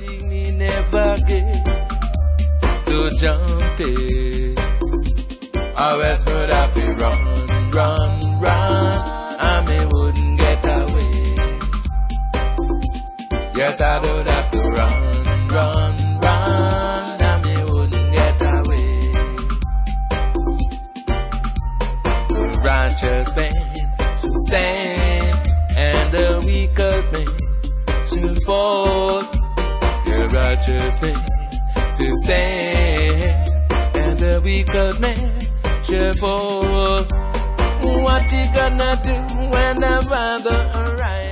thing me never get to jump it. Always would have to run, and me wouldn't get away. Yes, I would have to run, and me wouldn't get away. The righteous man should stand, and the wicked man should fall. The righteous man should stand, and the wicked man should fall. What you gonna do when the father arrives?